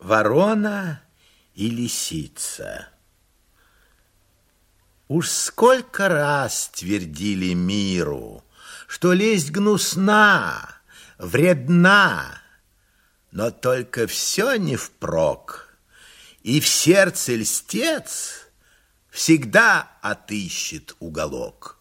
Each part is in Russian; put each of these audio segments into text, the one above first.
Ворона и лисица. Уж сколько раз твердили миру, что лесть гнусна, вредна, но только все не впрок, и в сердце льстец всегда отыщет уголок.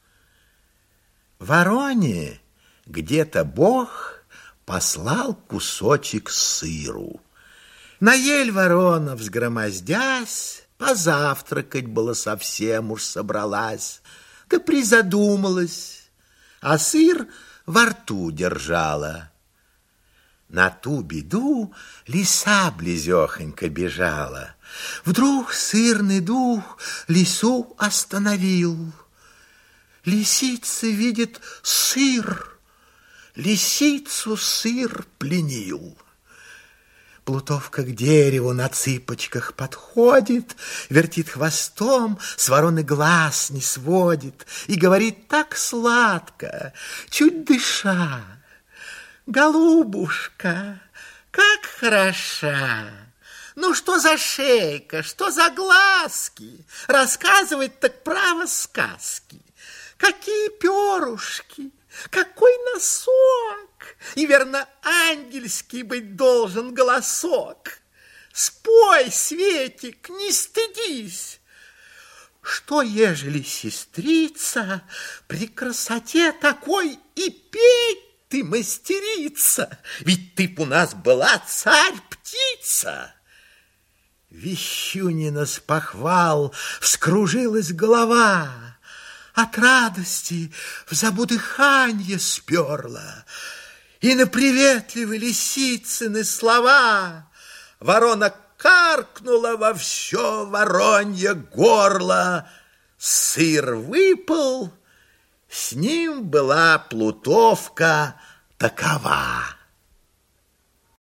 Вороне где-то Бог послал кусочек сыру. На ель ворона, взгромоздясь, позавтракать было совсем уж собралась, да призадумалась, а сыр во рту держала. На ту беду лиса близехонько бежала. Вдруг сырный дух лису остановил. Лисица видит сыр, лисицу сыр пленил. Плутовка к дереву на цыпочках подходит, вертит хвостом, с вороны глаз не сводит и говорит так сладко, чуть дыша: «Голубушка, как хороша! Ну, что за шейка, что за глазки? Рассказывать так право сказки. Какие перышки, какой носок! И, верно, ангельский быть должен голосок. Спой, Светик, не стыдись! Что, ежели сестрица при красоте такой и петь ты мастерица? Ведь ты б у нас была царь-птица!» Вещунина с похвал вскружилась голова, от радости в забудыханье сперла, и на приветливые лисицыны слова ворона каркнула во все воронье горло. Сыр выпал, с ним была плутовка такова.